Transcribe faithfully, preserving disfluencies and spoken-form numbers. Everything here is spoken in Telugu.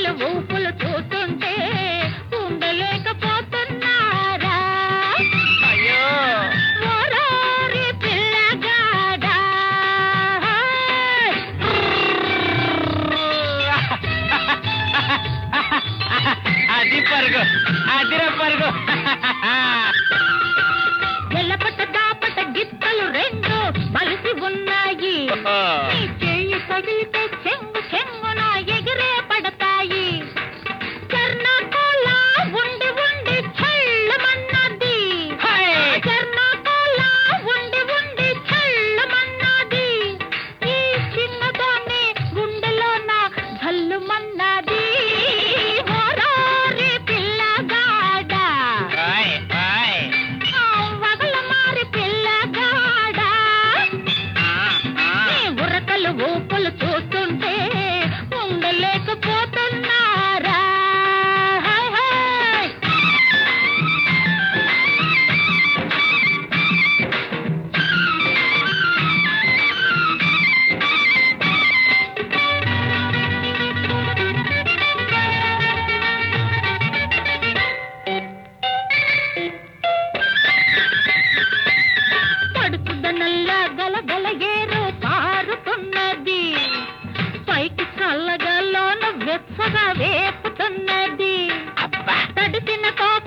ఉరకలు ఊపులు చూస్తుంటే ఉండలేకపోతున్నారా? అయ్యో ఓరోరి పిల్లగాడా. అది పరుగు, అదిర పరుగు. ఎల్లపట్ట దాపట గిత్తలు రెండు బలిసి ఉన్నాయి. నీ చెయ్యి తగిలితే చెంగు చెంగున ఎగిరే పడతాయి. చర్ణకోలా ఉండి ఉండి చల్లమన్నది. చర్ణకోలా ఉండి ఉండి చల్లమన్నది. ఈ చిన్నదాన్ని గుండెలోన జల్లుమన్నది. ఓరోరి పిల్లగాడా, ఓయ్, ఓయ్. ఆ వగల మారి పిల్లగాడా. ఆ, ఆ. నీ ఉరకలు ఊపులు చూస్తుంటే ఉండలేకపోతున్నారా? Hi hi. పడుతుందనల్లా గలగల ఏరు పారుతున్నది. పైకి చల్లగా లోన వెచ్చగా వేపుతున్నది. అబ్బా తడిసిన కోక